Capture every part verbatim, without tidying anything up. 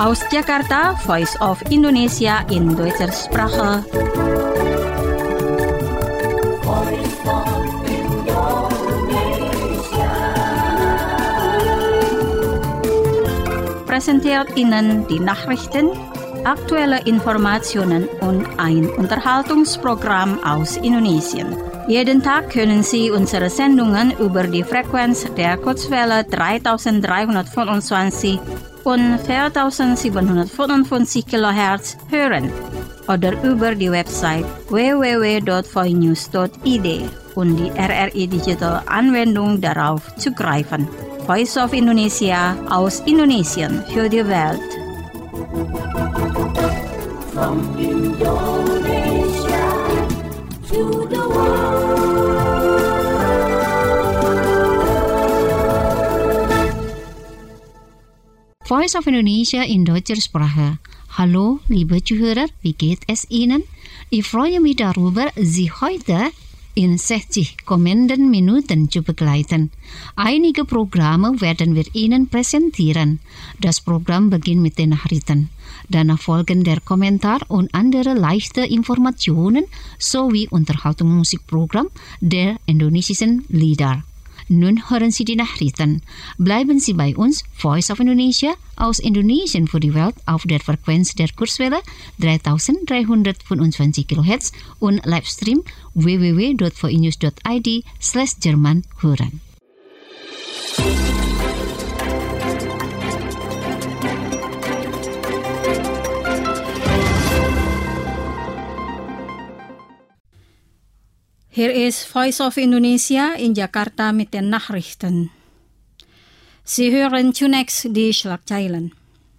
Aus Jakarta, Voice of Indonesia in deutscher Sprache. Präsentiert Ihnen die Nachrichten, aktuelle Informationen und ein Unterhaltungsprogramm aus Indonesien. Jeden Tag können Sie unsere Sendungen über die Frequenz der Kurzwelle dreitausenddreihundertfünfundzwanzig und viertausendsiebenhundertfünfundfünfzig Kilohertz hören oder über die Website w w w punkt voinews punkt i d und die R R I Digital Anwendung darauf zugreifen. Voice of Indonesia aus Indonesien für die Welt. From Indonesia to the world. Voice of Indonesia in deutscher Sprache. Hallo, liebe Zuhörer, wie geht es Ihnen? Ich freue mich darüber, Sie heute in sechzig kommenden Minuten zu begleiten. Einige Programme werden wir Ihnen präsentieren. Das Programm beginnt mit den Nachrichten. Danach folgen der Kommentar und andere leichte Informationen sowie Unterhaltungsmusikprogramm der indonesischen Lieder. Nun hören Sie die Nachrichten. Bleiben Sie bei uns, Voice of Indonesia aus Indonesien für die Welt auf der Frequenz der Kurzwelle dreitausenddreihundertfünfundzwanzig Kilohertz und Livestream w w w punkt voinews punkt i d slash Jerman hören. Hier ist Voice of Indonesia in Jakarta mit den Nachrichten. Sie hören zunächst die Schlagzeilen.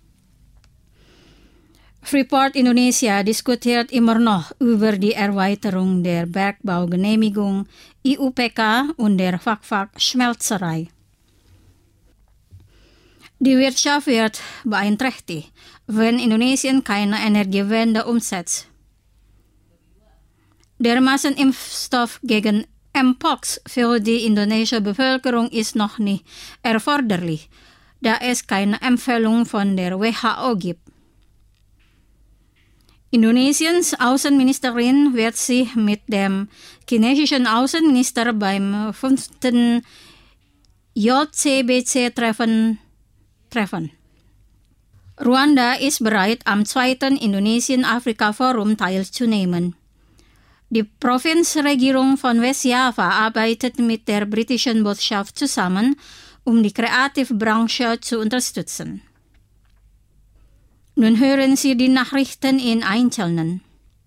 Freeport Indonesia diskutiert immer noch über die Erweiterung der Bergbaugenehmigung I U P K und der Fak-Fak Schmelzerei. Die Wirtschaft wird beeinträchtigt, wenn Indonesien keine Energiewende umsetzt. Der Massenimpfstoff gegen Mpox für die indonesische Bevölkerung ist noch nicht erforderlich, da es keine Empfehlung von der W H O gibt. Indonesiens Außenministerin wird sich mit dem chinesischen Außenminister beim fünften J C B C-Treffen treffen. Ruanda ist bereit, am zweiten Indonesien-Afrika-Forum teilzunehmen. Die Provinzregierung von Westjava arbeitet mit der britischen Botschaft zusammen, um die Kreativbranche zu unterstützen. Nun hören Sie die Nachrichten in Einzelnen.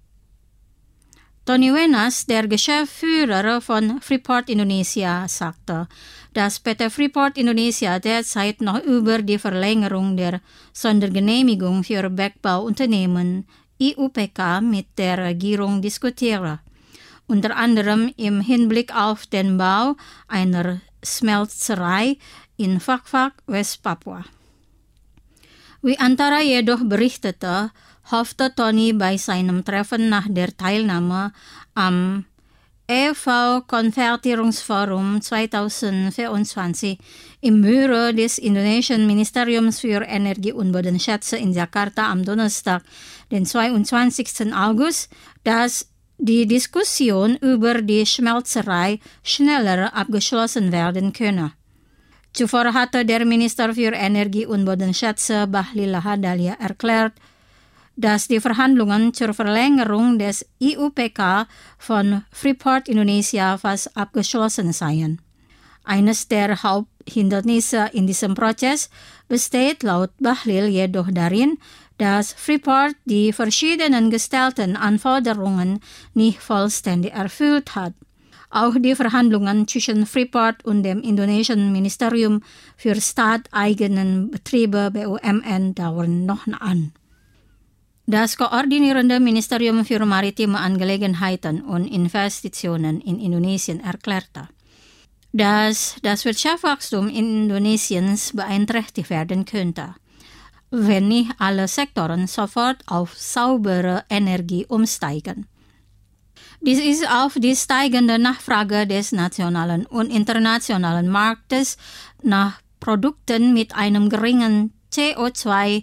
Tony Wenas, der Geschäftsführer von Freeport Indonesia, sagte, dass P T Freeport Indonesia derzeit noch über die Verlängerung der Sondergenehmigung für Bergbauunternehmen I U P K mit der Regierung diskutiere, unter anderem im Hinblick auf den Bau einer Schmelzerei in Fak-Fak, West-Papua. Wie Antara jedoch berichtete, hoffte Tony bei seinem Treffen nach der Teilnahme am E V-Konvertierungsforum zweitausendvierundzwanzig im Büro des Indonesischen Ministeriums für Energie und Bodenschätze in Jakarta am Donnerstag, den zweiundzwanzigsten August, dass die Diskussion über die Schmelzerei schneller abgeschlossen werden könne. Zuvor hatte der Minister für Energie und Bodenschätze Bahlil Lahadalia erklärt, dass die Verhandlungen zur Verlängerung des I U P K von Freeport Indonesia fast abgeschlossen seien. Eines der Haupthindernisse in diesem Prozess besteht laut Bahlil jedoch darin, dass Freeport die verschiedenen gestellten Anforderungen nicht vollständig erfüllt hat. Auch die Verhandlungen zwischen Freeport und dem indonesischen Ministerium für staateigenen Betriebe B U M N dauern noch an. Das koordinierende Ministerium für maritime Angelegenheiten und Investitionen in Indonesien erklärte, dass das Wirtschaftswachstum Indonesiens beeinträchtigt werden könnte, wenn nicht alle Sektoren sofort auf saubere Energie umsteigen. Dies ist auf die steigende Nachfrage des nationalen und internationalen Marktes nach Produkten mit einem geringen C O zwei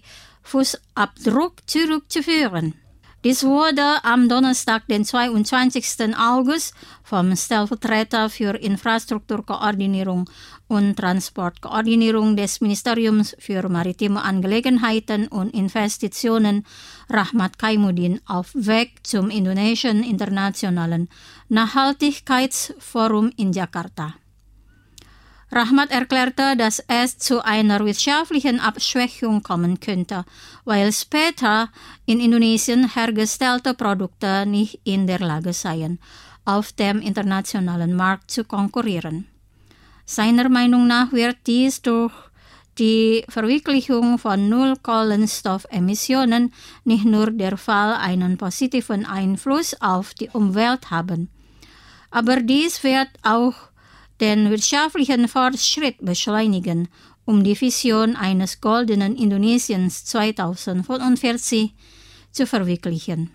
Fußabdruck zurückzuführen. Dies wurde am Donnerstag, den zweiundzwanzigsten August, vom Stellvertreter für Infrastrukturkoordinierung und Transportkoordinierung des Ministeriums für Maritime Angelegenheiten und Investitionen Rahmat Kaimuddin auf Weg zum Indonesischen Internationalen Nachhaltigkeitsforum in Jakarta. Rahmat erklärte, dass es zu einer wirtschaftlichen Abschwächung kommen könnte, weil später in Indonesien hergestellte Produkte nicht in der Lage seien, auf dem internationalen Markt zu konkurrieren. Seiner Meinung nach wird dies durch die Verwirklichung von Null-Kohlenstoffemissionen nicht nur der Fall einen positiven Einfluss auf die Umwelt haben, aber dies wird auch den wirtschaftlichen Fortschritt beschleunigen, um die Vision eines goldenen Indonesiens zweitausendfünfundvierzig zu verwirklichen.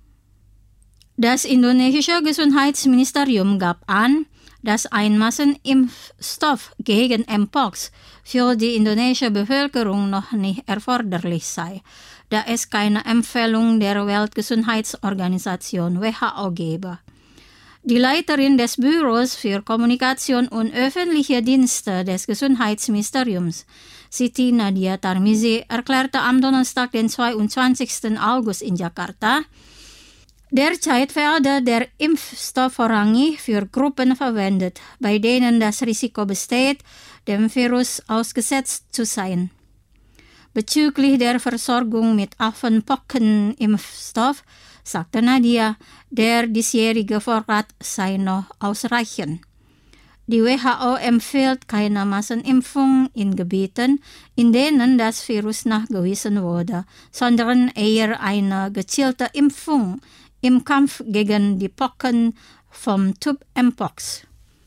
Das indonesische Gesundheitsministerium gab an, dass ein Massenimpfstoff gegen Mpox für die indonesische Bevölkerung noch nicht erforderlich sei, da es keine Empfehlung der Weltgesundheitsorganisation W H O gebe. Die Leiterin des Büros für Kommunikation und öffentliche Dienste des Gesundheitsministeriums, Siti Nadia Tarmizi, erklärte am Donnerstag, den zweiundzwanzigsten August in Jakarta, derzeit werde der Impfstoff vorrangig für Gruppen verwendet, bei denen das Risiko besteht, dem Virus ausgesetzt zu sein. Bezüglich der Versorgung mit Affenpockenimpfstoff sagte Nadia, der diesjährige Vorrat sei noch ausreichend. Die W H O empfiehlt keine Massenimpfung in Gebieten, in denen das Virus nachgewiesen wurde, sondern eher eine gezielte Impfung im Kampf gegen die Pocken vom Typ Mpox.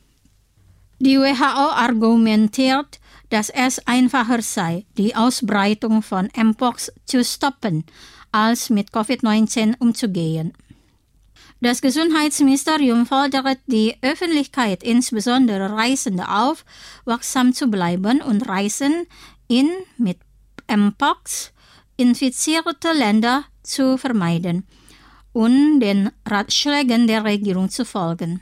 Die W H O argumentiert, dass es einfacher sei, die Ausbreitung von Mpox zu stoppen, als mit Covid neunzehn umzugehen. Das Gesundheitsministerium fordert die Öffentlichkeit, insbesondere Reisende, auf, wachsam zu bleiben und Reisen in mit Mpox infizierte Länder zu vermeiden und den Ratschlägen der Regierung zu folgen.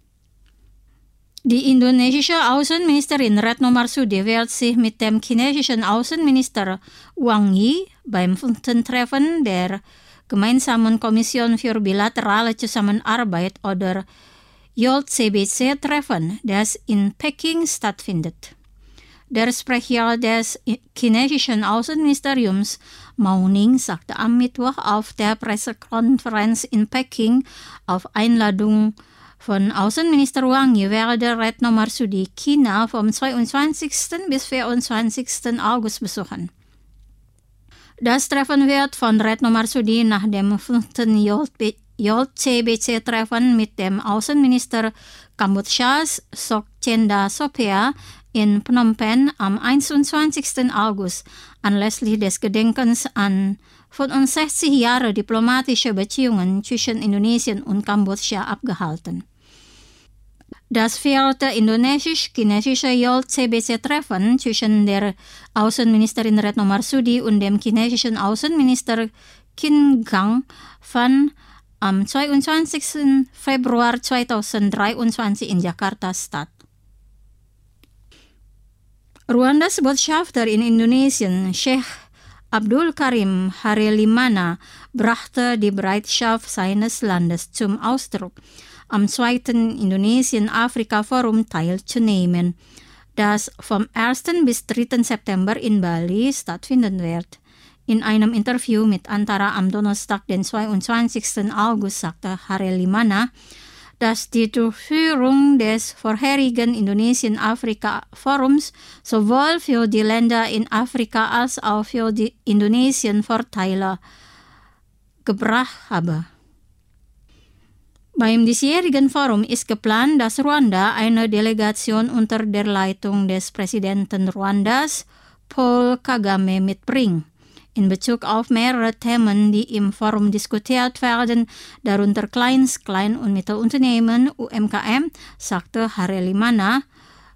Die indonesische Außenministerin Retno Marsudi wird sich mit dem chinesischen Außenminister Wang Yi beim fünften Treffen der Gemeinsamen Kommission für bilaterale Zusammenarbeit oder J C B C treffen, das in Peking stattfindet. Der Sprecher des chinesischen Außenministeriums Mao Ning sagte am Mittwoch auf der Pressekonferenz in Peking auf Einladung von Außenminister Wang Yi werde Retno Marsudi China vom zweiundzwanzigsten bis vierundzwanzigsten August besuchen. Das Treffen wird von Retno Marsudi nach dem fünften J C B C-Treffen mit dem Außenminister Kambodschas Sokchenda Sopea in Phnom Penh am einundzwanzigsten August anlässlich des Gedenkens an fünfundsechzig Jahre diplomatische Beziehungen zwischen Indonesien und Kambodscha abgehalten. Das vierte indonesisch-chinesische J C B C-Treffen zwischen der Außenministerin Retno Marsudi und dem chinesischen Außenminister Qin Gang fand am zweiundzwanzigsten Februar zweitausenddreiundzwanzig in Jakarta statt. Ruandas Botschafter in Indonesien, Sheikh Abdul Karim Harelimana, brachte die Bereitschaft seines Landes zum Ausdruck, am zweiten Indonesien-Afrika-Forum teilzunehmen, das vom ersten bis dritten September in Bali stattfinden wird. In einem Interview mit Antara am Donnerstag, den zweiundzwanzigsten August, sagte Harelimana, dass die Durchführung des vorherigen Indonesien-Afrika-Forums sowohl für die Länder in Afrika als auch für die Indonesien Vorteile gebracht habe. Beim diesjährigen Forum ist geplant, dass Ruanda eine Delegation unter der Leitung des Präsidenten Ruandas, Paul Kagame, mitbringt. In Bezug auf mehrere Themen, die im Forum diskutiert werden, darunter Kleins-, Klein- und Mittelunternehmen, U M K M, sagte Harelimana,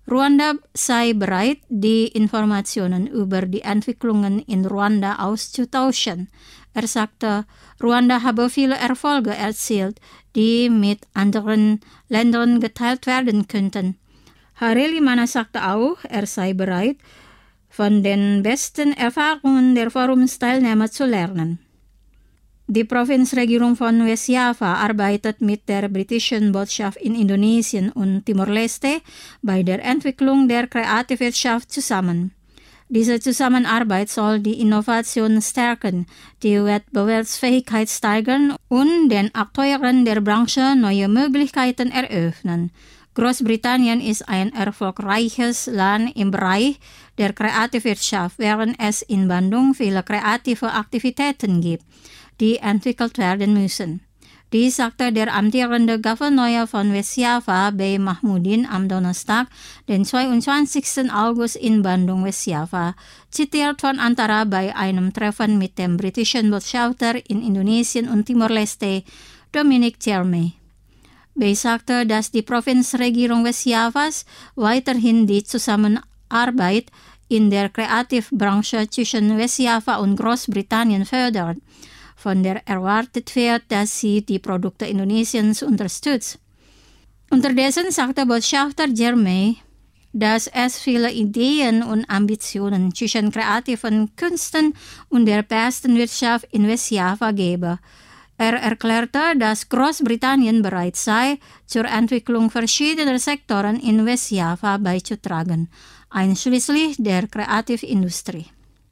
Ruanda sei bereit, die Informationen über die Entwicklungen in Ruanda auszutauschen. Er sagte, Ruanda habe viele Erfolge erzielt, die mit anderen Ländern geteilt werden könnten. Harelimana sagte auch, er sei bereit, von den besten Erfahrungen der Forumsteilnehmer zu lernen. Die Provinzregierung von West-Java arbeitet mit der britischen Botschaft in Indonesien und Timor-Leste bei der Entwicklung der Kreativwirtschaft zusammen. Diese Zusammenarbeit soll die Innovation stärken, die Wettbewerbsfähigkeit steigern und den Akteuren der Branche neue Möglichkeiten eröffnen. Großbritannien ist ein erfolgreiches Land im Bereich der Kreativwirtschaft, während es in Bandung viele kreative Aktivitäten gibt, die entwickelt werden müssen. Dies sagte der amtierende Gouverneur von West-Java, B. Mahmudin, am Donnerstag, den zweiundzwanzigsten August in Bandung, West-Java, zitiert von Antara bei einem Treffen mit dem britischen Botschafter in Indonesien und Timor-Leste, Dominic Tierney. B. sagte, dass die Provinzregierung West-Javas weiterhin die Zusammenarbeit in der Kreativbranche zwischen West-Java und Großbritannien fördert, von der erwartet wird, dass sie die Produkte Indonesiens unterstützt. Unterdessen sagte Botschafter Jeremy, dass es viele Ideen und Ambitionen zwischen kreativen Künsten und der besten Wirtschaft in West-Java gebe. Er erklärte, dass Großbritannien bereit sei, zur Entwicklung verschiedener Sektoren in West-Java beizutragen, einschließlich der Kreativindustrie.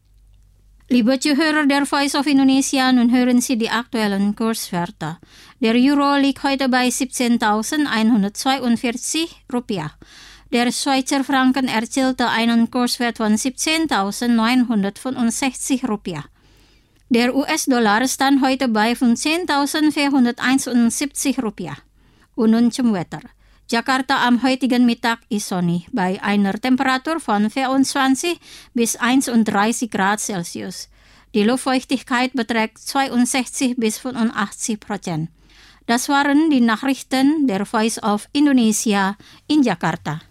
Liebe Zuhörer der Voice of Indonesia, nun hören Sie die aktuellen Kurswerte. Der Euro liegt heute bei siebzehntausendeinhundertzweiundvierzig Rupiah. Der Schweizer Franken erzielte einen Kurswert von siebzehntausendneunhundertfünfundsechzig Rupiah. Der U S-Dollar stand heute bei fünfzehntausendvierhunderteinundsiebzig Rupiah. Und nun zum Wetter. Jakarta am heutigen Mittag ist sonnig, bei einer Temperatur von vierundzwanzig bis einunddreißig Grad Celsius. Die Luftfeuchtigkeit beträgt zweiundsechzig bis fünfundachtzig Prozent. Das waren die Nachrichten der Voice of Indonesia in Jakarta.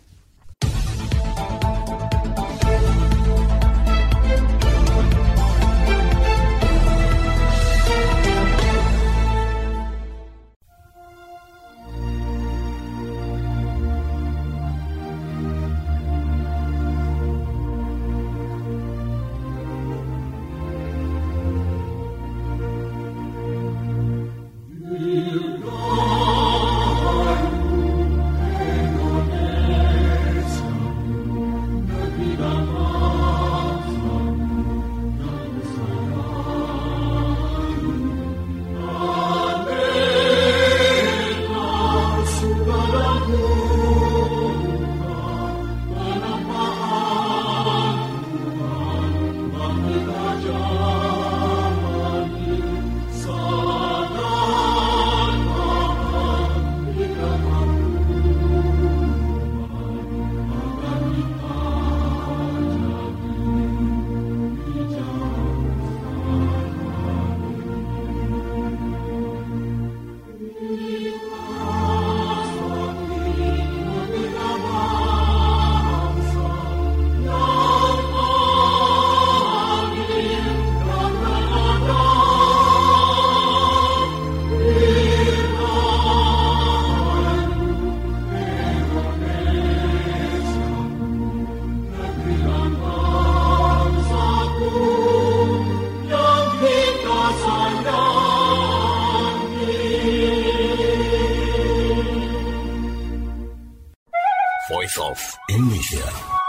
Voice of Indonesia.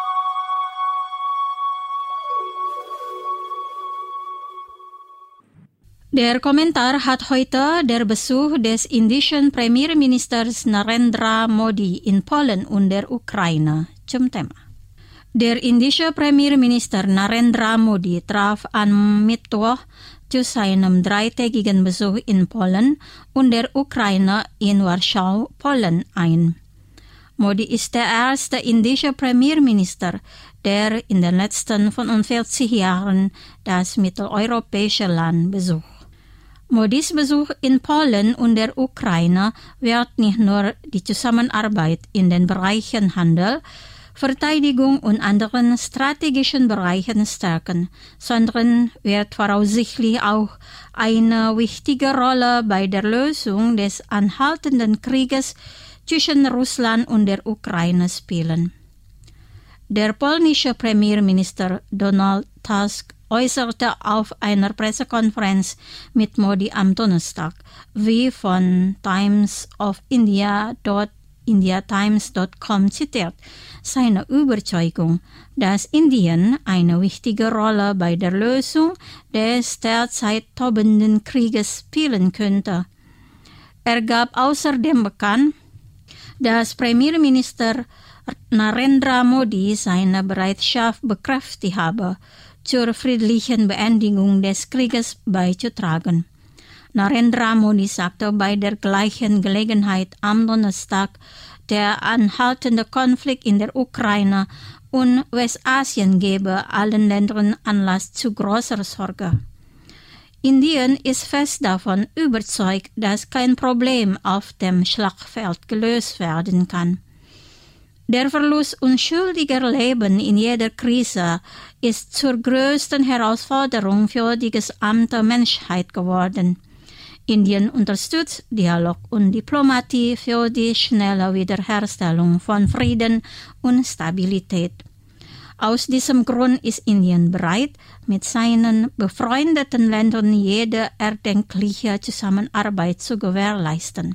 Der Kommentar hat heute der Besuch des indischen Premierministers Narendra Modi in Polen und der Ukraine zum Thema. Der indische Premierminister Narendra Modi traf am Mittwoch zu seinem dreitägigen Besuch in Polen und der Ukraine in Warschau, Polen ein. Modi ist der erste indische Premierminister, der in den letzten fünfundvierzig Jahren das mitteleuropäische Land besucht. Modis Besuch in Polen und der Ukraine wird nicht nur die Zusammenarbeit in den Bereichen Handel, Verteidigung und anderen strategischen Bereichen stärken, sondern wird voraussichtlich auch eine wichtige Rolle bei der Lösung des anhaltenden Krieges zwischen Russland und der Ukraine spielen. Der polnische Premierminister Donald Tusk äußerte auf einer Pressekonferenz mit Modi am Donnerstag, wie von Times of India India Times Punkt com zitiert, seine Überzeugung, dass Indien eine wichtige Rolle bei der Lösung des derzeit tobenden Krieges spielen könnte. Er gab außerdem bekannt, dass Premierminister Narendra Modi seine Bereitschaft bekräftigt habe, zur friedlichen Beendigung des Krieges beizutragen. Narendra Modi sagte bei der gleichen Gelegenheit am Donnerstag, der anhaltende Konflikt in der Ukraine und Westasien gebe allen Ländern Anlass zu großer Sorge. Indien ist fest davon überzeugt, dass kein Problem auf dem Schlachtfeld gelöst werden kann. Der Verlust unschuldiger Leben in jeder Krise ist zur größten Herausforderung für die gesamte Menschheit geworden. Indien unterstützt Dialog und Diplomatie für die schnelle Wiederherstellung von Frieden und Stabilität. Aus diesem Grund ist Indien bereit, mit seinen befreundeten Ländern jede erdenkliche Zusammenarbeit zu gewährleisten.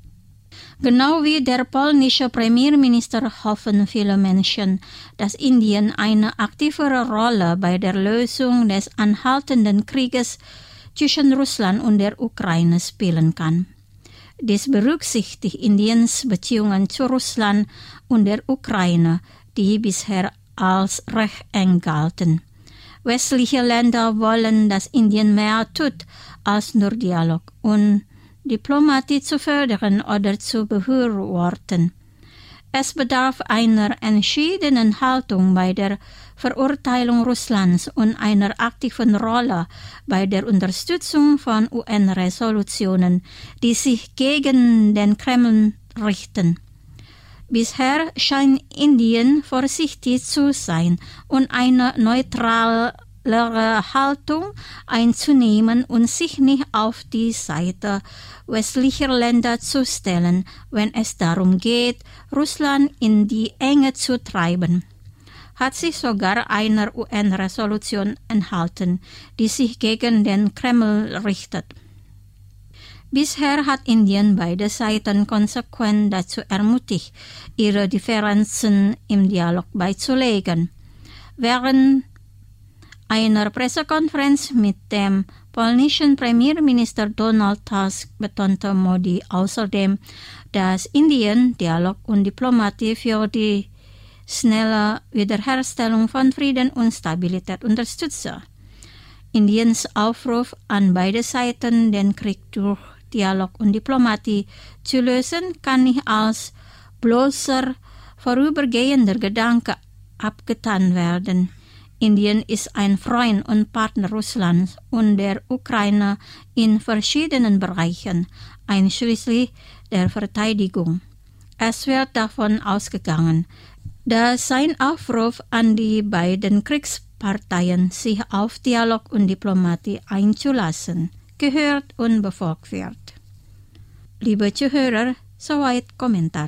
Genau wie der polnische Premierminister hoffen viele Menschen, dass Indien eine aktivere Rolle bei der Lösung des anhaltenden Krieges zwischen Russland und der Ukraine spielen kann. Dies berücksichtigt Indiens Beziehungen zu Russland und der Ukraine, die bisher als recht eng galten. Westliche Länder wollen, dass Indien mehr tut als nur Dialog und Diplomatie zu fördern oder zu befürworten. Es bedarf einer entschiedenen Haltung bei der Verurteilung Russlands und einer aktiven Rolle bei der Unterstützung von U N-Resolutionen, die sich gegen den Kreml richten. Bisher scheint Indien vorsichtig zu sein und eine neutrale Haltung einzunehmen und sich nicht auf die Seite westlicher Länder zu stellen, wenn es darum geht, Russland in die Enge zu treiben. Hat sich sogar einer U N-Resolution enthalten, die sich gegen den Kreml richtet. Bisher hat Indien beide Seiten konsequent dazu ermutigt, ihre Differenzen im Dialog beizulegen. Während einer Pressekonferenz mit dem polnischen Premierminister Donald Tusk betonte Modi außerdem, dass Indien Dialog und Diplomatie für die schnelle Wiederherstellung von Frieden und Stabilität unterstütze. Indiens Aufruf an beide Seiten, den Krieg durch Dialog und Diplomatie zu lösen, kann nicht als bloßer vorübergehender Gedanke abgetan werden. Indien ist ein Freund und Partner Russlands und der Ukraine in verschiedenen Bereichen, einschließlich der Verteidigung. Es wird davon ausgegangen, dass sein Aufruf an die beiden Kriegsparteien, sich auf Dialog und Diplomatie einzulassen, gehört und befolgt wird. Liebe Zuhörer, soweit Kommentar.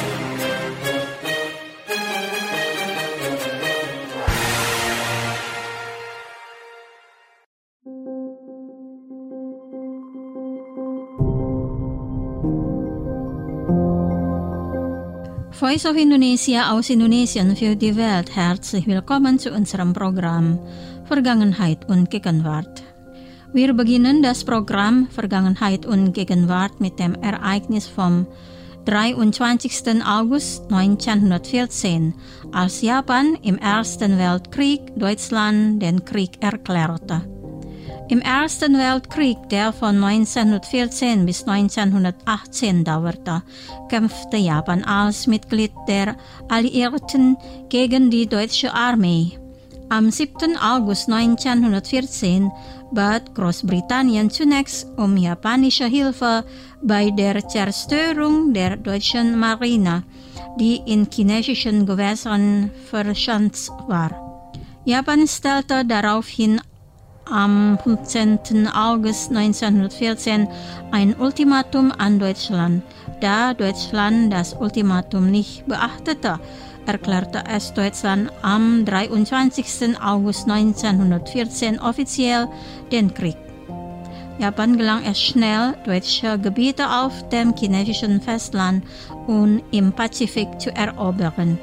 Voice of Indonesia aus Indonesien für die Welt. Herzlich willkommen zu unserem Programm Vergangenheit und Gegenwart. Wir beginnen das Programm Vergangenheit und Gegenwart mit dem Ereignis vom dreiundzwanzigsten August neunzehnhundertvierzehn, als Japan im Ersten Weltkrieg Deutschland den Krieg erklärte. Im Ersten Weltkrieg, der von neunzehnhundertvierzehn bis neunzehnhundertachtzehn dauerte, kämpfte Japan als Mitglied der Alliierten gegen die deutsche Armee. Am siebten August neunzehnhundertvierzehn bat Großbritannien zunächst um japanische Hilfe bei der Zerstörung der deutschen Marine, die in chinesischen Gewässern verschanzt war. Japan stellte daraufhin am fünfzehnten August neunzehnhundertvierzehn ein Ultimatum an Deutschland. Da Deutschland das Ultimatum nicht beachtete, erklärte es Deutschland am dreiundzwanzigsten August neunzehnhundertvierzehn offiziell den Krieg. Japan gelang es schnell, deutsche Gebiete auf dem chinesischen Festland und im Pazifik zu erobern.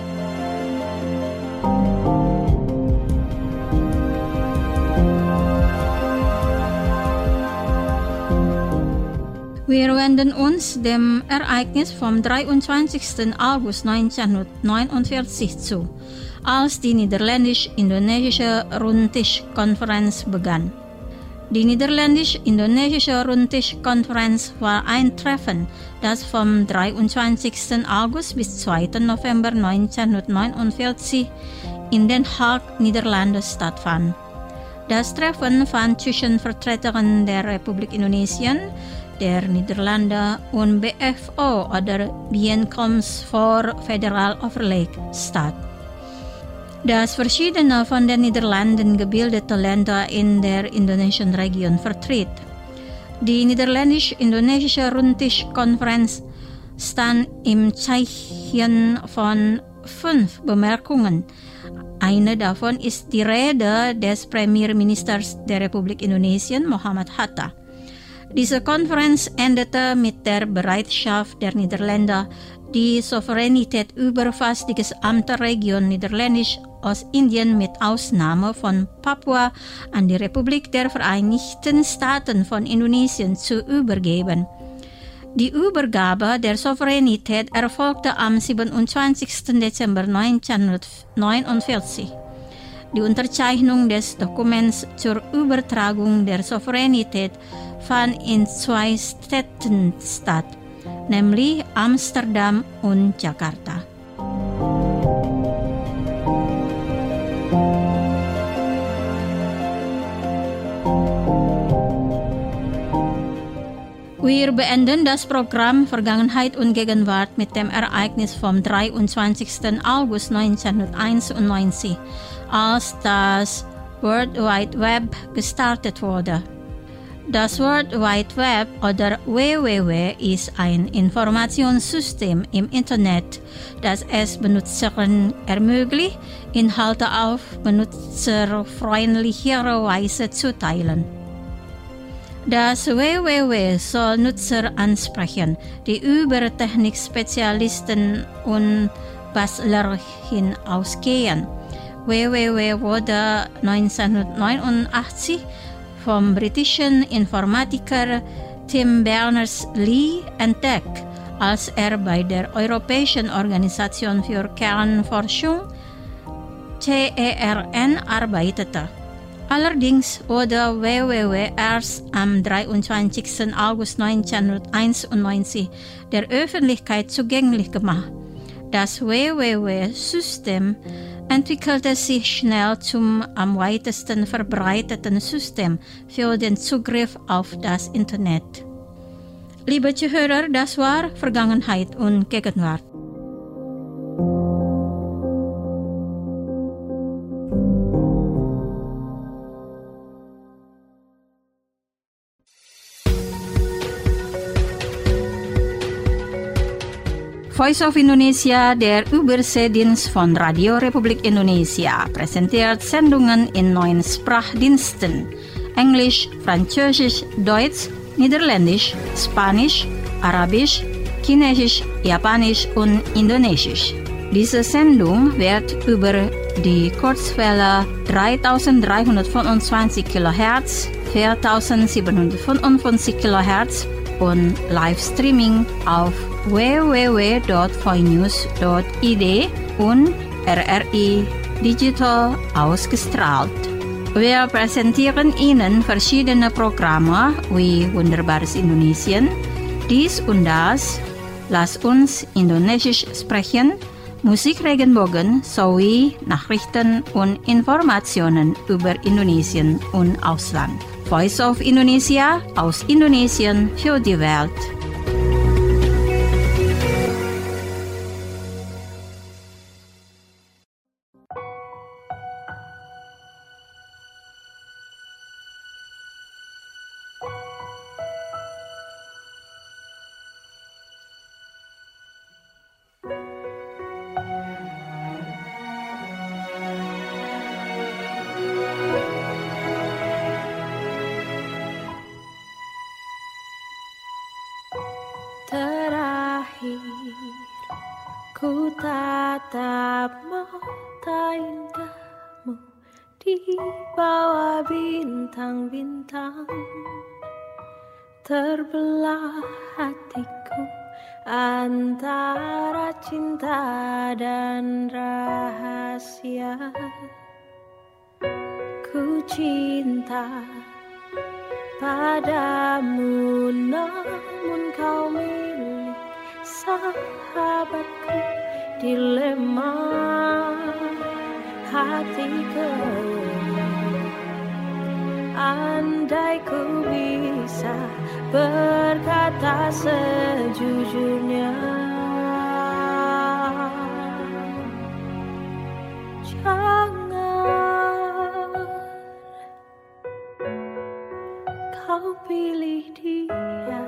Wir wenden uns dem Ereignis vom dreiundzwanzigsten August neunzehnhundertneunundvierzig zu, als die Niederländisch-Indonesische Rundtischkonferenz begann. Die Niederländisch-Indonesische Rundtischkonferenz war ein Treffen, das vom dreiundzwanzigsten August bis zweiten November neunzehnhundertneunundvierzig in Den Haag, Niederlande stattfand. Das Treffen fand zwischen Vertretern der Republik Indonesien, der Niederlande und B F O oder Bijeenkomst voor Federal Overleg statt. Das verschiedene von den Niederlanden gebildete Länder in der indonesischen Region vertritt. Die Niederländisch-Indonesische Rundtischkonferenz stand im Zeichen von fünf Bemerkungen. Eine davon ist die Rede des Premierministers der Republik Indonesien, Muhammad Hatta. Diese Konferenz endete mit der Bereitschaft der Niederländer, die Souveränität über fast die gesamte Region Niederländisch-Ostindien mit Ausnahme von Papua an die Republik der Vereinigten Staaten von Indonesien zu übergeben. Die Übergabe der Souveränität erfolgte am siebenundzwanzigsten Dezember neunzehnhundertneunundvierzig. Die Unterzeichnung des Dokuments zur Übertragung der Souveränität fand in zwei Städten statt, nämlich Amsterdam und Jakarta. Wir beenden das Programm Vergangenheit und Gegenwart mit dem Ereignis vom dreiundzwanzigsten August neunzehnhunderteinundneunzig, als das World Wide Web gestartet wurde. Das World Wide Web oder W W W ist ein Informationssystem im Internet, das es Benutzern ermöglicht, Inhalte auf benutzerfreundlichere Weise zu teilen. Das W W W soll Nutzer ansprechen, die über Technikspezialisten und Bastler hinausgehen. W W W wurde neunzehnhundertneunundachtzig vom britischen Informatiker Tim Berners-Lee entdeckt, als er bei der Europäischen Organisation für Kernforschung C E R N arbeitete. Allerdings wurde W W W erst am dreiundzwanzigsten August neunzehnhunderteinundneunzig der Öffentlichkeit zugänglich gemacht. Das W W W-System entwickelte sich schnell zum am weitesten verbreiteten System für den Zugriff auf das Internet. Liebe Zuhörer, das war Vergangenheit und Gegenwart. Voice of Indonesia, der Überseedienst von Radio Republik Indonesia, präsentiert Sendungen in neun Sprachdiensten: Englisch, Französisch, Deutsch, Niederländisch, Spanisch, Arabisch, Chinesisch, Japanisch und Indonesisch. Diese Sendung wird über die Kurzwelle dreitausenddreihundertfünfundzwanzig Kilohertz, viertausendsiebenhundertfünfundfünfzig Kilohertz und Livestreaming auf w w w punkt voinews punkt i d und R R I Digital ausgestrahlt. Wir präsentieren Ihnen verschiedene Programme wie Wunderbares Indonesien, dies und das, Lass uns Indonesisch sprechen, Musikregenbogen sowie Nachrichten und Informationen über Indonesien und Ausland. Voice of Indonesia aus Indonesien für die Welt. berakhir, ku tatap mata indahmu di bawah bintang-bintang. Terbelah hatiku antara cinta dan rahasia. Ku cinta padamu, namun kau milik sahabatku. Dilema hati kering, andai ku bisa berkata sejujurnya. Jangan kau pilih dia,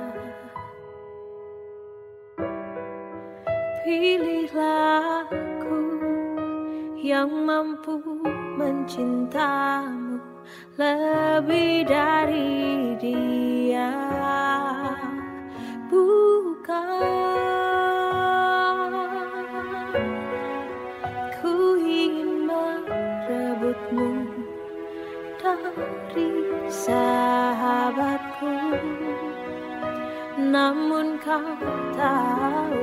pilihlah aku yang mampu mencintamu lebih dari dia. Bukan ku ingin merebutmu dari sahabatku, namun kau tahu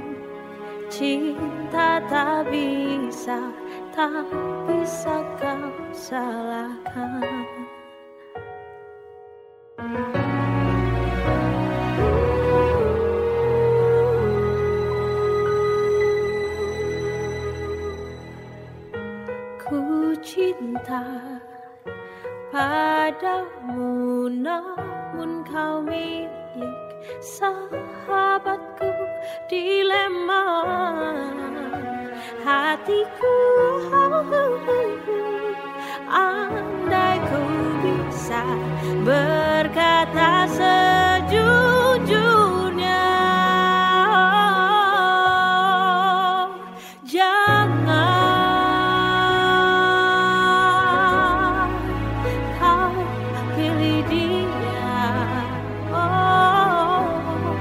cinta tak bisa, tak bisa kau salahkan. Ku cinta padamu, namun kau milik sahabatku. Dilema hatiku, andai ku bisa berkata sejujurnya. Jangan kau pilih dia, oh,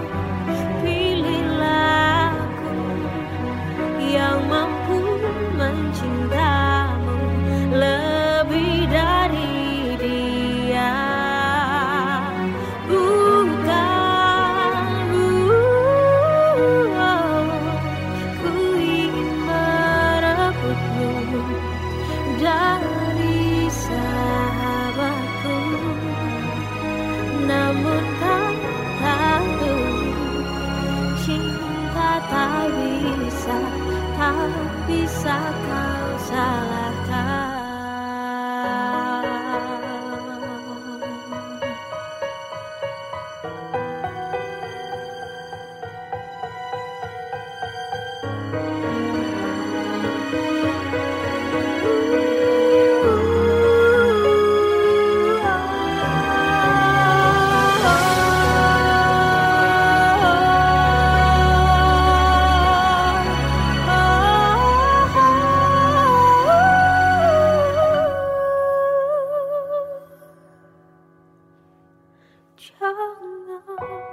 pilihlah aku yang mampu mencintamu lebih dari dia. Bukan uh, ku ingin merebutmu dari sahabatku, namun kau tahu cinta tak bisa, tak bisa kau salahkan. Jangan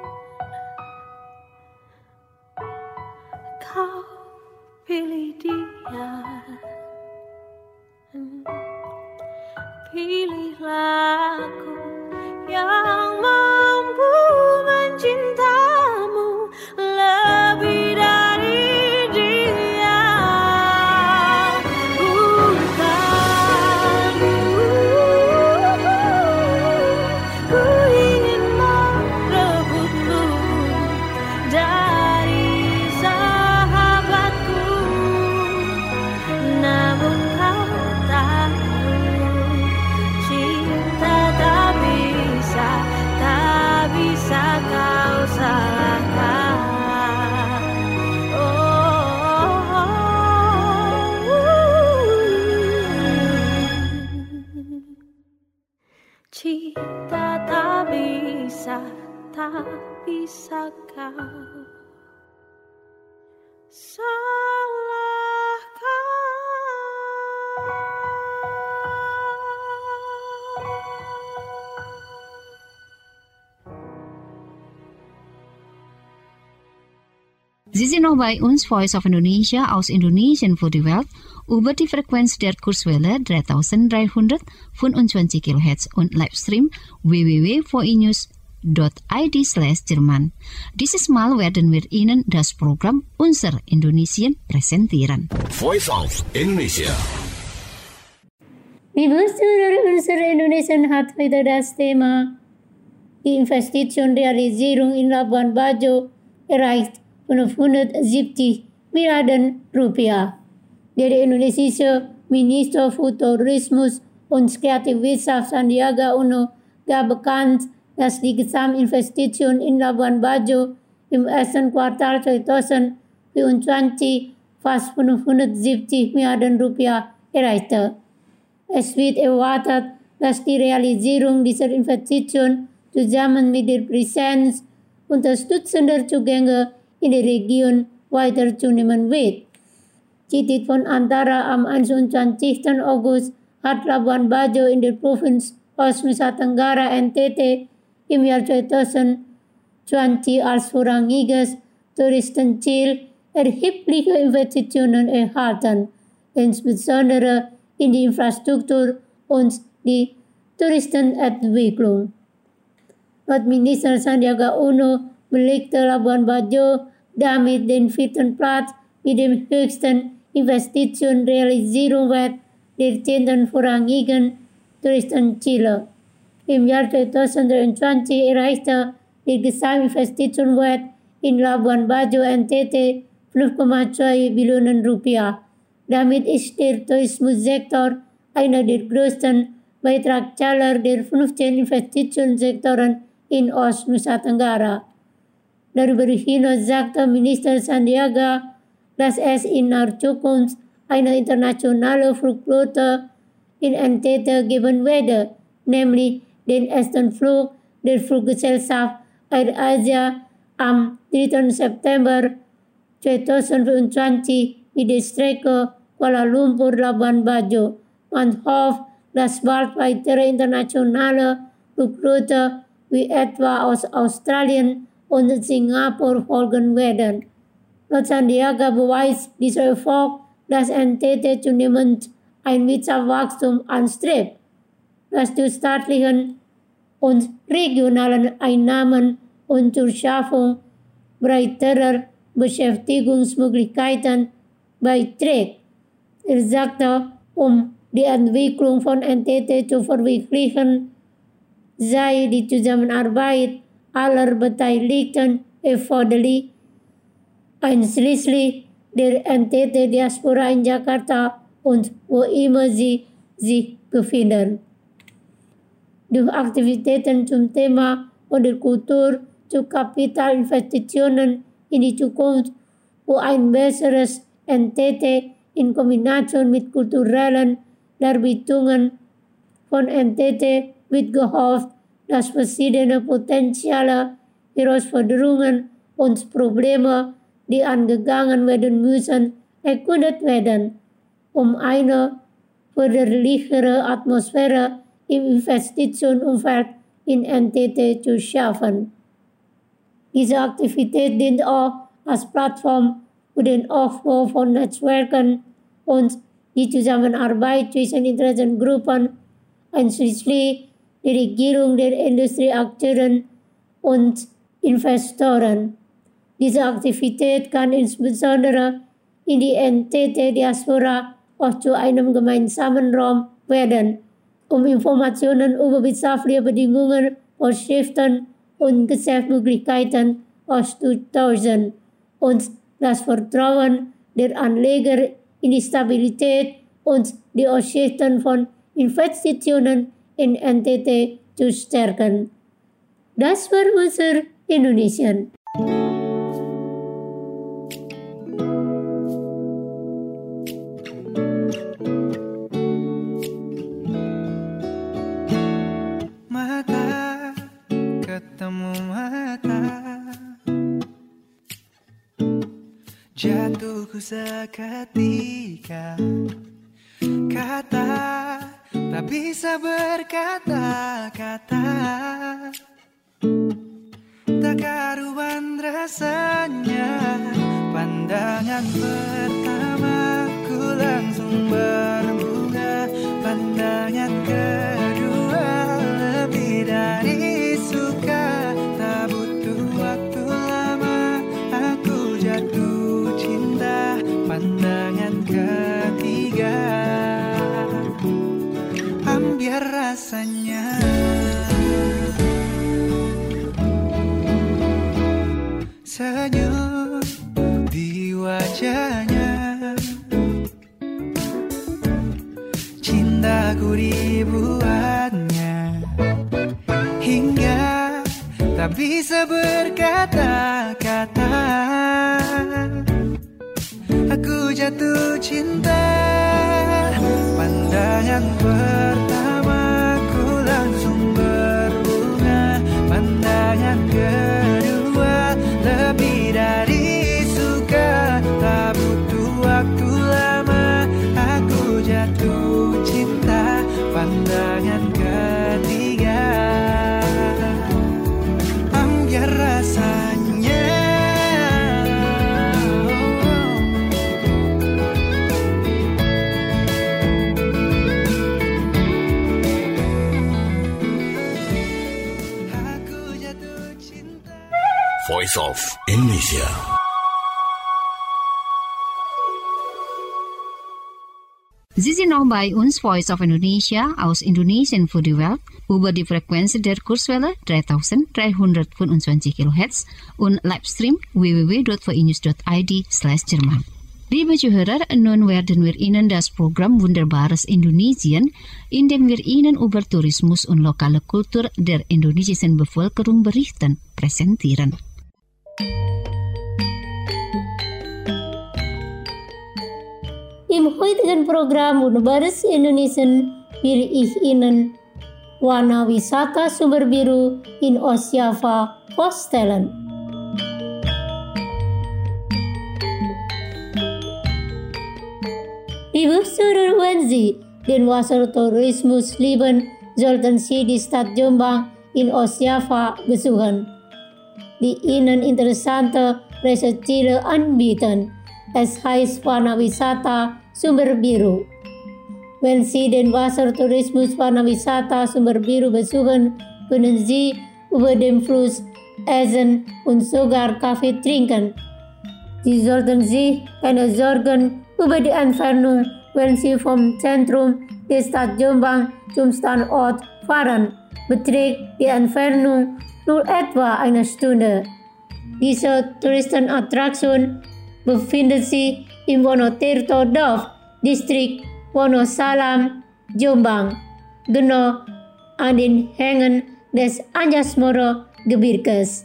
kau pilih dia, pilihlah aku yang mampu mencintamu lebih dari dia. Bukan ku ingin merebutmu dari sahabatku, namun kau tahu cinta tak bisa, tak bisa kau salahkan. Oh, cinta tak bisa, tak bisa kau salahkan. Sie sind noch bei uns, Voice of Indonesia aus Indonesien für die Welt, über die Frequenz der Kurzwelle dreitausenddreihundertfünfundzwanzig Kilohertz und Livestream w w w punkt v i news punkt i d slash Jerman. Dieses Mal werden wir Ihnen das Programm Unser Indonesien präsentieren. Voice of Indonesia. Liebe Zuhörer, unser Indonesien hat heute das Thema die Investitionsrealisierung in Labuan Bajo erreicht fünfhundertsiebzig Milliarden Rupiah. Der indonesische Minister für Tourismus und Kreativwirtschaft Sandiaga Uno gab bekannt, dass die Gesamtinvestition in Labuan Bajo im ersten Quartal zweitausendvierundzwanzig fast fünfhundertsiebzig Milliarden Rupiah erreichte. Es wird erwartet, dass die Realisierung dieser Investition zusammen mit der Präsenz unterstützender Zugänge in der Region weiter zunehmen wird. Zitat von Antara am einundzwanzigsten August hat Labuan Bajo in der Provinz Nusa Tenggara N T T im Jahr zweitausendzwanzig als vorrangiges Touristenziel erhebliche Investitionen erhalten, insbesondere in die Infrastruktur und die Touristenentwicklung. Laut Minister Sandiaga Uno belegte Labuan Bajo damit den vierten Platz mit dem höchsten Investitionsrealisierungswert der zehnten vorrangigen Touristenziele. Im Jahr zweitausenddreiundzwanzig erreichte der Gesamtinvestitionswert in Labuan Bajo N T T fünf Komma zwei Billionen Rupiah. Damit ist der Tourismussektor einer der größten Beitragszahler der fünfzehn Investitionssektoren in Ost-Nusa Tenggara. Darüber hinaus sagte Minister Sandiaga, dass es in naher Zukunft eine internationale Flugflotte in N T T geben werde, nämlich den ersten Flug der Fluggesellschaft Air Asia am dritten September zweitausendvierundzwanzig mit der Strecke Kuala Lumpur-Labuan Bajo. Man hofft, dass bald weitere internationale Flugrouten wie etwa aus Australien und Singapur folgen werden. Laut Sandiaga beweist dieser Erfolg, dass N T T zunehmend ein Wirtschaftswachstum anstrebt, das zu staatlichen und regionalen Einnahmen und zur Schaffung breiterer Beschäftigungsmöglichkeiten beiträgt. Er sagte, um die Entwicklung von N T T zu verwirklichen, sei die Zusammenarbeit aller Beteiligten erforderlich, einschließlich der N T T-Diaspora in Jakarta und wo immer sie sich befinden. Durch Aktivitäten zum Thema von der Kultur zu Kapitalinvestitionen in die Zukunft, wo ein besseres N T T in Kombination mit kulturellen Darbietungen von N T T wird gehofft, dass verschiedene potenzielle Herausforderungen und Probleme, die angegangen werden müssen, erkundet werden, um eine förderlichere Atmosphäre im Investitionsumfeld in N T T zu schaffen. Diese Aktivität dient auch als Plattform für den Aufbau von Netzwerken und die Zusammenarbeit zwischen Interessengruppen, einschließlich der Regierung, der Industrieakteuren und Investoren. Diese Aktivität kann insbesondere in die N T T-Diaspora auch zu einem gemeinsamen Raum werden, um Informationen über wirtschaftliche Bedingungen, Vorschriften und Geschäftsmöglichkeiten auszutauschen und das Vertrauen der Anleger in die Stabilität und die Aussichten von Investitionen in N T T zu stärken. Das war unser Indonesien. Mata ketemu mata, jatuhku seketika. Kata tak bisa berkata-kata, tak karuan rasanya Pandangan pertama ku langsung berbunga, pandangan kedua lebih dari suka. Tak butuh waktu lama aku jatuh cinta, pandangan ketiga ambil rasanya. Senyum di wajahnya, cintaku dibuatnya hingga tak bisa berkata-kata. Aku jatuh cinta, pandangan pertama ku langsung berbunga, pandangan kedua lebih dari suka. Tak butuh waktu lama aku jatuh cinta, pandangan ketiga ambil rasanya. Voice of Indonesia. Sie sind noch bei uns, Voice of Indonesia, aus Indonesien für die Welt, über die Frequenz der Kurzwelle dreitausenddreihundertfünfundzwanzig Kilohertz und Livestream w w w punkt v i news punkt i d slash Jerman. Liebe Zuhörer, nun werden wir Ihnen das Programm Wunderbares Indonesien, in dem wir Ihnen über Tourismus und lokale Kultur der indonesischen Bevölkerung berichten, präsentieren. Im heutigen Programm Wunderbares Indonesien will ich Ihnen Warna Wisata Sumber Biru in Ostjava vorstellen. Liebe Zuhörer, wenn Sie den Wassertourismus lieben, sollten Sie die Stadt Jombang in Ostjava besuchen, die Ihnen interessante Reiseziele anbieten. Es heißt Warna Wisata Sumber Biru. Wenn Sie den Wassertourismus Warna Wisata Sumber Biru besuchen, können Sie über den Fluss essen und sogar Kaffee trinken. Sie sollten sich keine Sorgen über die Entfernung, wenn Sie vom Zentrum der Stadt Jombang zum Standort fahren, beträgt die Entfernung nur etwa eine Stunde. Diese Touristenattraktion befindet sich im Wonotirto Dorf, Distrik Wonosalam, Jombang, genau an den Hängen des Anjasmara Gebirges.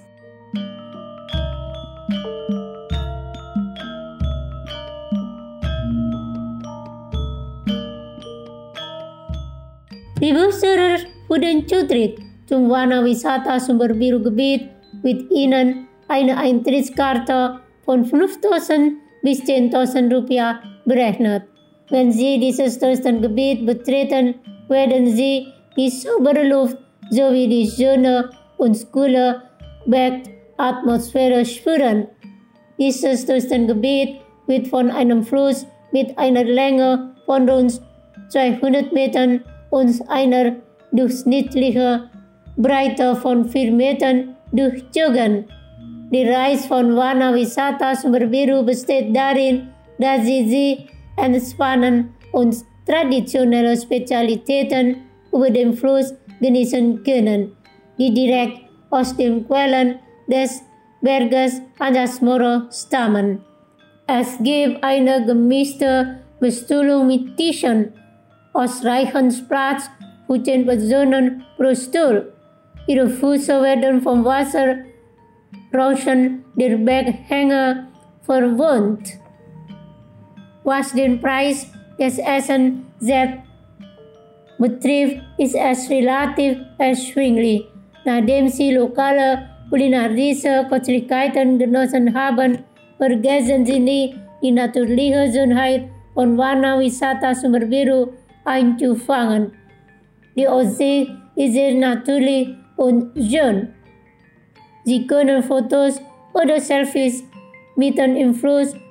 Liebe Zuhörer, für den Zutritt zum Warna Wisata Sumber Biru Gebiet wird Ihnen eine Eintrittskarte von fünftausend bis zehntausend Rupiah berechnet. Wenn Sie dieses Touristengebiet betreten, werden Sie die saubere Luft sowie die schöne und coole Bergatmosphäre spüren. Dieses Touristengebiet wird von einem Fluss mit einer Länge von rund zweihundert Metern und einer durchschnittlichen Breite von vier Metern durchzogen. Die Reise von Warna Wisata Sumber Biru besteht darin, dass Sie sie entspannen und traditionelle Spezialitäten über den Fluss genießen können, die direkt aus den Quellen des Berges Anjasmara stammen. Es gibt eine gemischte Bestuhlung mit Tischen, ausreichend Platz für zehn Personen pro Stuhl. Ihre Füße werden vom Wasserrauschen der Berghänge verwöhnt. Was den Preis des Essens selbst betrifft, ist es relativ erschwinglich. Nachdem Sie lokale kulinarische Köstlichkeiten genossen haben, vergessen Sie nicht, die natürliche Schönheit von Warna Wisata Sumber Biru einzufangen. Die Aussicht ist sehr natürlich und schön. Sie können Fotos oder Selfies mitten im Fluss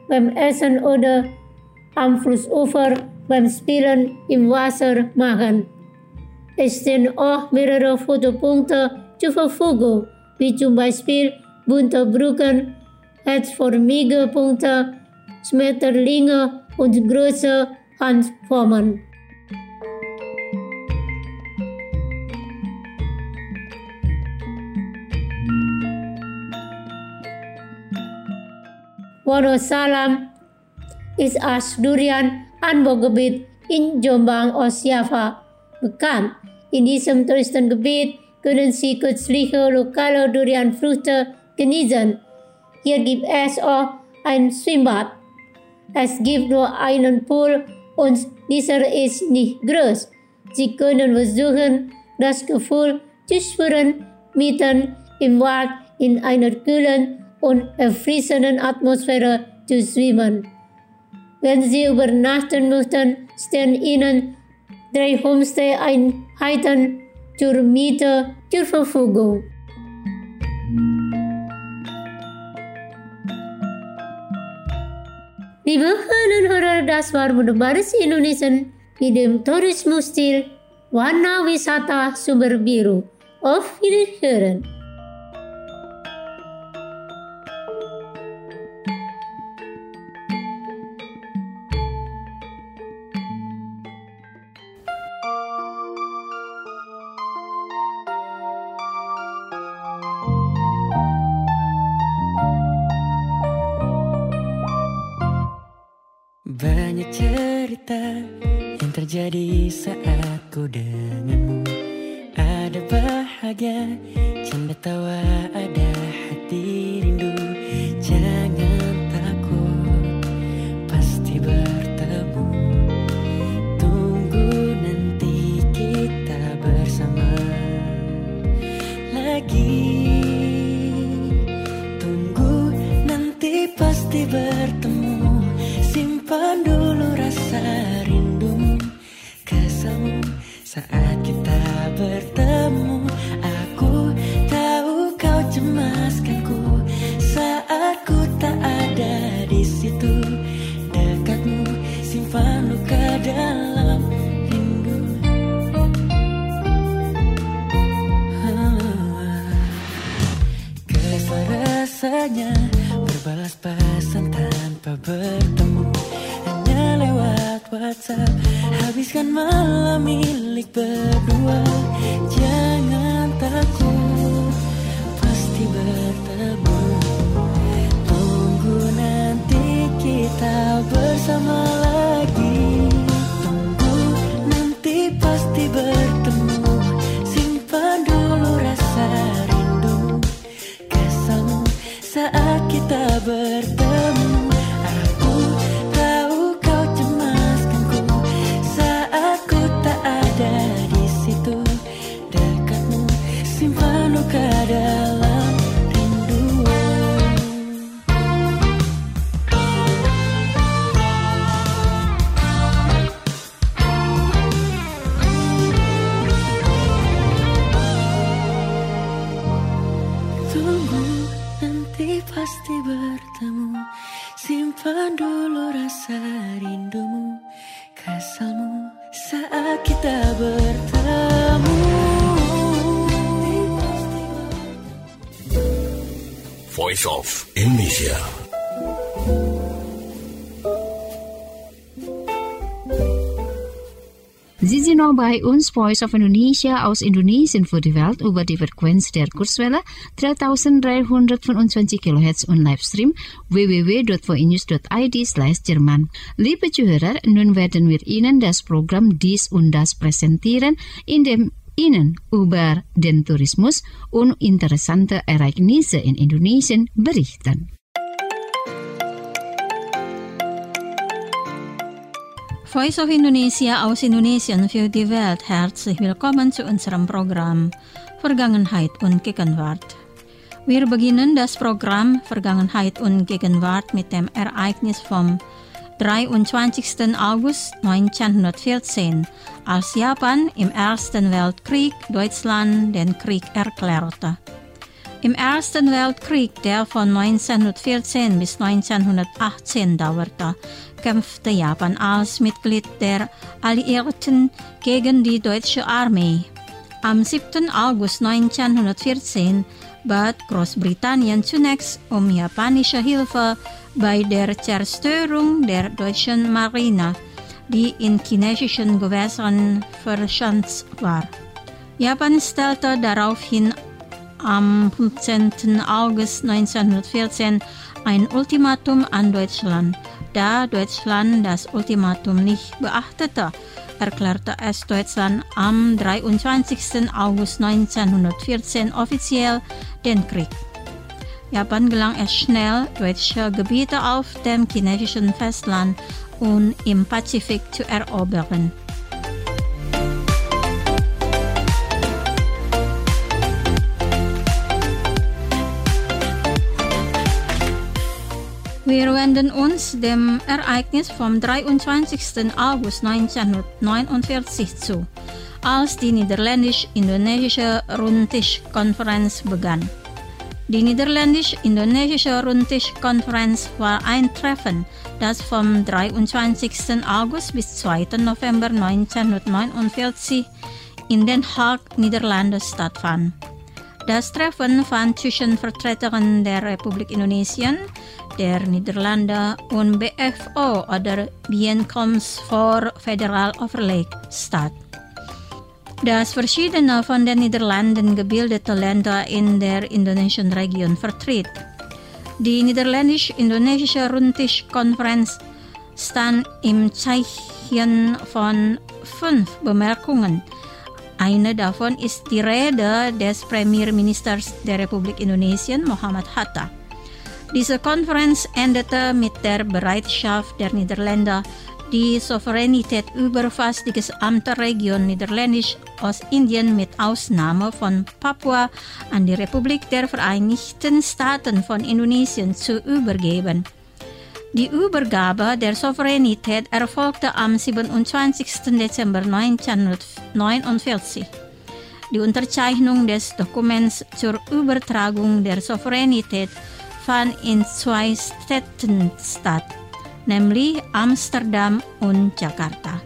beim Essen oder am Flussufer beim Spielen im Wasser machen. Es stehen auch mehrere Fotopunkte zur Verfügung, wie zum Beispiel bunte Brücken, herzförmige Punkte, Schmetterlinge und große Handformen. Wonosalam ist als Durian-Anbaugebiet in Jombang, Ostjava bekannt. In diesem Touristengebiet können Sie köstliche lokale Durianfrüchte genießen. Hier gibt es auch ein Schwimmbad. Es gibt nur einen Pool und dieser ist nicht groß. Sie können versuchen, das Gefühl zu spüren, mitten im Wald in einer kühlen und erfrischenden Atmosphäre zu schwimmen. Wenn Sie übernachten möchten, stehen Ihnen drei Homestay-Einheiten zur Miete zur Verfügung. Liebe Hörerinnen, das war Wunderbares Indonesien mit dem Tourismusstil Warna Wisata Sumber Biru. Auf Wiederhören! Banyak cerita yang terjadi saat ku denganmu. Ada bahagia, canda tawa, ada hati rindu. Jangan takut, pasti bertemu. Tunggu nanti kita bersama lagi. Tunggu nanti pasti bertemu. Simpan dulu rasa rindumu, kesalmu saat kita bertemu. Aku tahu kau cemaskanku saat ku tak ada di situ. Dekatmu simpan luka dalam rindu. Kesal rasanya berbalas pesan tanpa bertemu, hanya lewat WhatsApp. Habiskan malam milik berdua. Jangan takut, pasti bertemu. Tunggu nanti kita bersama lagi. Tunggu nanti pasti bertemu. Simpan dulu rasa rindu, kesalmu saat kita bertemu. Aku tahu kau cemaskanku saat ku tak ada di situ. Dekatmu simpan luka dalam rindu. Tunggu nanti pasti bertemu. Simpan dulu rasa rindumu, kesalmu saat kita bertemu. Voice of Indonesia. Sie sind noch bei uns, Voice of Indonesia aus Indonesien für die Welt über die Frequenz der Kurzwelle dreitausenddreihundertfünfundzwanzig Kilohertz und Livestream w w w punkt v i news punkt i d slash Jerman. Liebe Zuhörer, nun werden wir Ihnen das Programm Dies und Das präsentieren, in dem Ihnen über den Tourismus und interessante Ereignisse in Indonesien berichten. Voice of Indonesia aus Indonesien für die Welt. Herzlich willkommen zu unserem Programm Vergangenheit und Gegenwart. Wir beginnen das Programm Vergangenheit und Gegenwart mit dem Ereignis vom dreiundzwanzigsten August neunzehnhundertvierzehn, als Japan im Ersten Weltkrieg Deutschland den Krieg erklärte. Im Ersten Weltkrieg, der von neunzehnhundertvierzehn bis neunzehnhundertachtzehn dauerte, kämpfte Japan als Mitglied der Alliierten gegen die deutsche Armee. Am siebten August neunzehnhundertvierzehn bat Großbritannien zunächst um japanische Hilfe bei der Zerstörung der deutschen Marine, die in chinesischen Gewässern verschanzt war. Japan stellte daraufhin am fünfzehnten August neunzehnhundertvierzehn ein Ultimatum an Deutschland. Da Deutschland das Ultimatum nicht beachtete, erklärte es Deutschland am dreiundzwanzigsten August neunzehnhundertvierzehn offiziell den Krieg. Japan gelang es schnell, deutsche Gebiete auf dem chinesischen Festland und im Pazifik zu erobern. Wir wenden uns dem Ereignis vom dreiundzwanzigsten August neunzehnhundertneunundvierzig zu, als die Niederländisch-Indonesische Rundtischkonferenz begann. Die Niederländisch-Indonesische Rundtischkonferenz war ein Treffen, das vom dreiundzwanzigsten August bis zweiten November neunzehnhundertneunundvierzig in Den Haag, Niederlande stattfand. Das Treffen fand zwischen Vertretern der Republik Indonesien, der Niederlande und B F O oder Bijeenkomst voor Federal Overleg statt, das verschiedene von den Niederlanden gebildete Länder in der indonesischen Region vertritt. Die Niederländisch-Indonesische Rundtischkonferenz stand im Zeichen von fünf Bemerkungen. Eine davon ist die Rede des Premierministers der Republik Indonesien, Muhammad Hatta. Diese Konferenz endete mit der Bereitschaft der Niederländer, die Souveränität über fast die gesamte Region Niederländisch-Ostindien mit Ausnahme von Papua an die Republik der Vereinigten Staaten von Indonesien zu übergeben. Die Übergabe der Souveränität erfolgte am siebenundzwanzigsten Dezember neunzehnhundertneunundvierzig. Die Unterzeichnung des Dokuments zur Übertragung der Souveränität fand in zwei Städten statt, nämlich Amsterdam und Jakarta.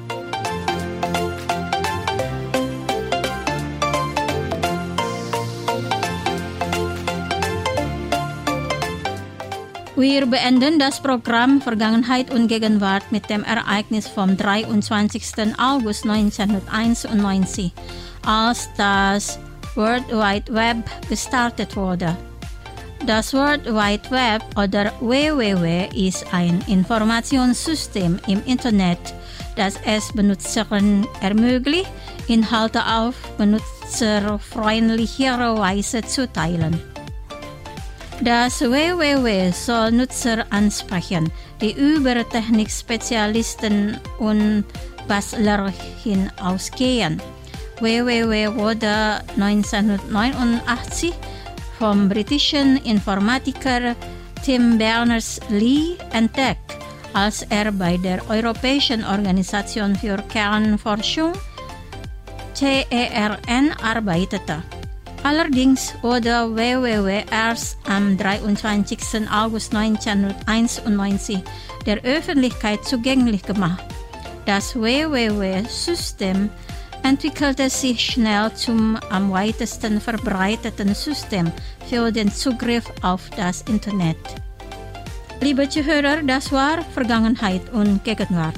Wir beenden das Programm Vergangenheit und Gegenwart mit dem Ereignis vom dreiundzwanzigsten August neunzehnhunderteinundneunzig, als das World Wide Web gestartet wurde. Das World Wide Web oder W W W ist ein Informationssystem im Internet, das es Benutzern ermöglicht, Inhalte auf benutzerfreundlichere Weise zu teilen. Das W W W soll Nutzer ansprechen, die über Technikspezialisten und Bastler hinausgehen. W W W wurde neunzehnhundertneunundachtzig vom britischen Informatiker Tim Berners-Lee entdeckt, als er bei der Europäischen Organisation für Kernforschung C E R N arbeitete. Allerdings wurde W W W erst am dreiundzwanzigsten August neunzehnhunderteinundneunzig der Öffentlichkeit zugänglich gemacht. Das W W W-System entwickelte sich schnell zum am weitesten verbreiteten System für den Zugriff auf das Internet. Liebe Zuhörer, das war Vergangenheit und Gegenwart.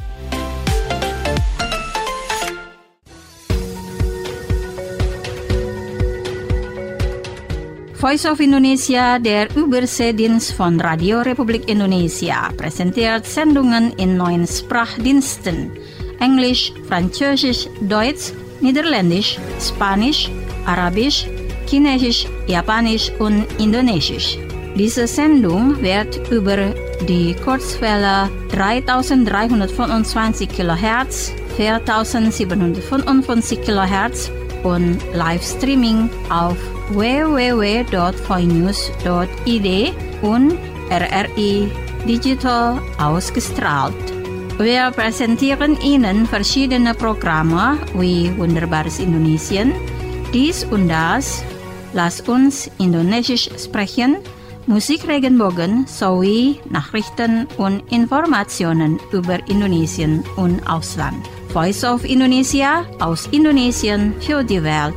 Voice of Indonesia, der Überseedienst von Radio Republik Indonesia, präsentiert Sendungen in neun Sprachdiensten: Englisch, Französisch, Deutsch, Niederländisch, Spanisch, Arabisch, Chinesisch, Japanisch und Indonesisch. Diese Sendung wird über die Kurzwelle dreitausenddreihundertfünfundzwanzig Kilohertz, viertausendsiebenhundertfünfundfünfzig Kilohertz und Livestreaming auf w w w punkt voinews punkt i d und R R I Digital ausgestrahlt. Wir präsentieren Ihnen verschiedene Programme wie Wunderbares Indonesien, Dies und Das, Lass uns Indonesisch sprechen, Musik Regenbogen sowie Nachrichten und Informationen über Indonesien und Ausland. Voice of Indonesia aus Indonesien für die Welt.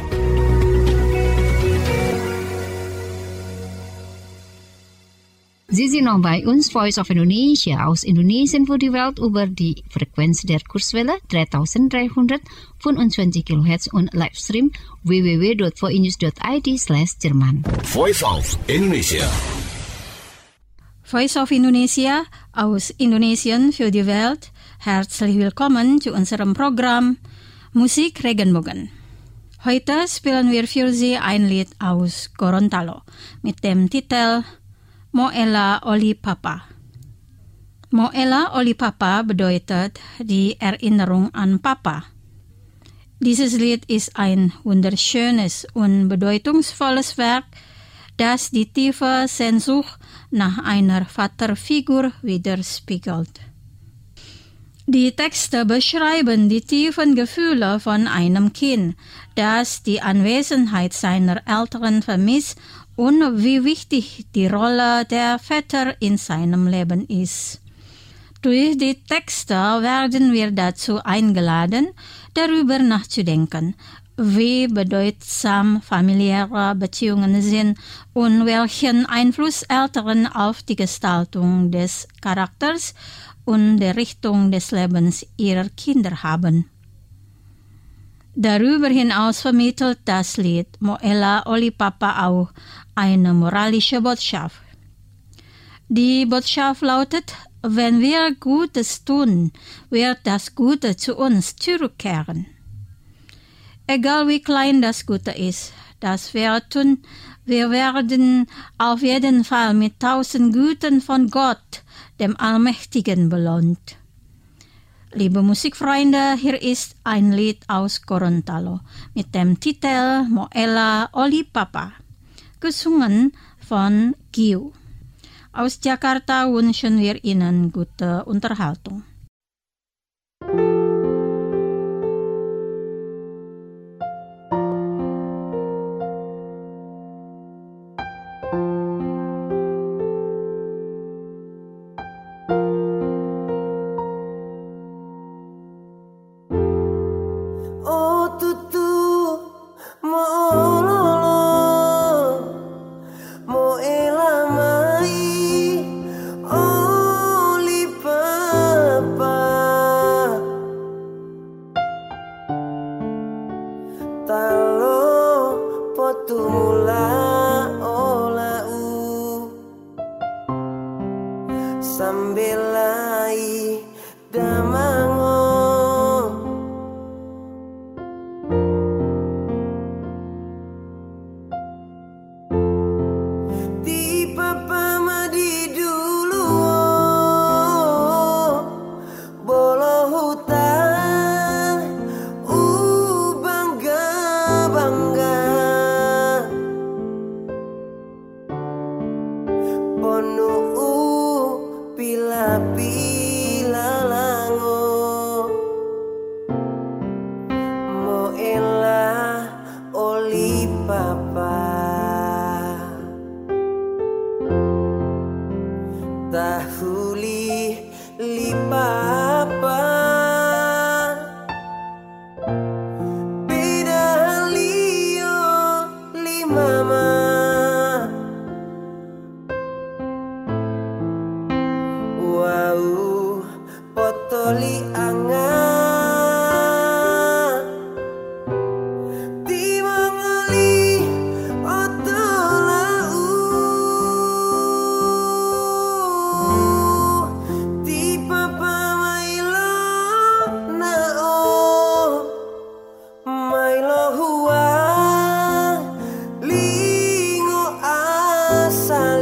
Sie sind noch bei uns, Voice of Indonesia aus Indonesien für die Welt über die Frequenz der Kurzwelle dreitausenddreihundertfünfundzwanzig Kilohertz und Livestream w w w dot voinews dot i d slash Jerman. Voice of Indonesia. Voice of Indonesia aus Indonesien für die Welt. Herzlich willkommen zu unserem Programm Musik Regenbogen. Heute spielen wir für Sie ein Lied aus Gorontalo mit dem Titel Mo'ela Oli Papa. Mo'ela Oli Papa bedeutet die Erinnerung an Papa. Dieses Lied ist ein wunderschönes und bedeutungsvolles Werk, das die tiefe Sehnsucht nach einer Vaterfigur widerspiegelt. Die Texte beschreiben die tiefen Gefühle von einem Kind, das die Anwesenheit seiner Eltern vermisst und wie wichtig die Rolle der Väter in seinem Leben ist. Durch die Texte werden wir dazu eingeladen, darüber nachzudenken, wie bedeutsam familiäre Beziehungen sind und welchen Einfluss Eltern auf die Gestaltung des Charakters und der Richtung des Lebens ihrer Kinder haben. Darüber hinaus vermittelt das Lied Mo'ela Oli Papa auch eine moralische Botschaft. Die Botschaft lautet, wenn wir Gutes tun, wird das Gute zu uns zurückkehren. Egal wie klein das Gute ist, das wir tun, wir werden auf jeden Fall mit tausend Güten von Gott, dem Allmächtigen, belohnt. Liebe Musikfreunde, hier ist ein Lied aus Gorontalo mit dem Titel Mo'ela Oli Papa, gesungen von Giu. Aus Jakarta wünschen wir Ihnen gute Unterhaltung.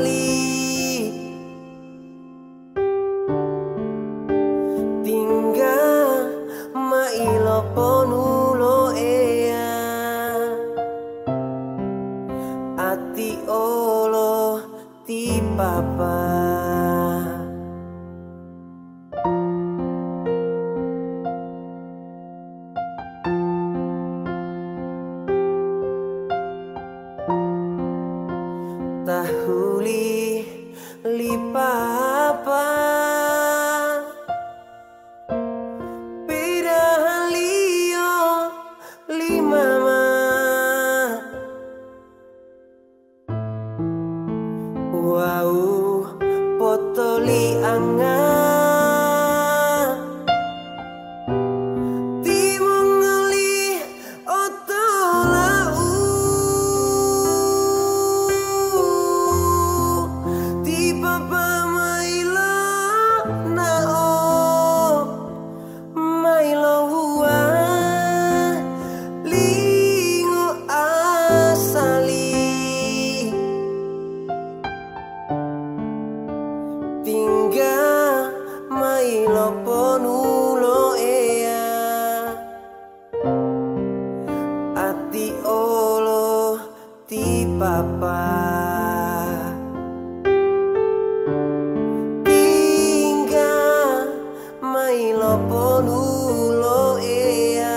Tinggal lopo nulo ea ati olo ti papa tingga mai lopo nulo ea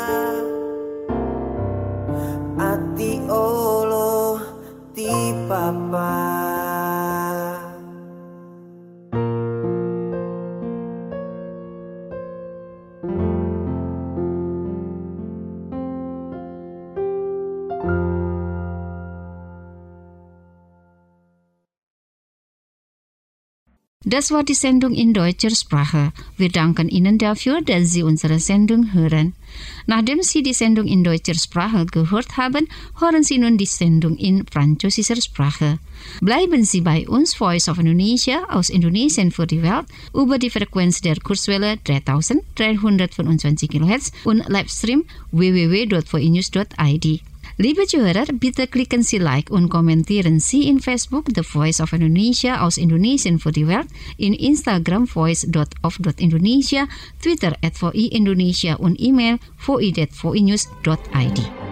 ati olo ti papa. Das war die Sendung in deutscher Sprache. Wir danken Ihnen dafür, dass Sie unsere Sendung hören. Nachdem Sie die Sendung in deutscher Sprache gehört haben, hören Sie nun die Sendung in französischer Sprache. Bleiben Sie bei uns, Voice of Indonesia aus Indonesien für die Welt, über die Frequenz der Kurzwelle dreitausenddreihundertfünfundzwanzig Kilohertz und Livestream w w w dot voinews dot i d. Liebe Zuhörer, bitte klicken Sie Like und kommentieren Sie in Facebook The Voice of Indonesia aus Indonesien für die Welt, in Instagram voice dot of dot indonesia, Twitter at voi indonesia und E-Mail voi at voinews dot i d.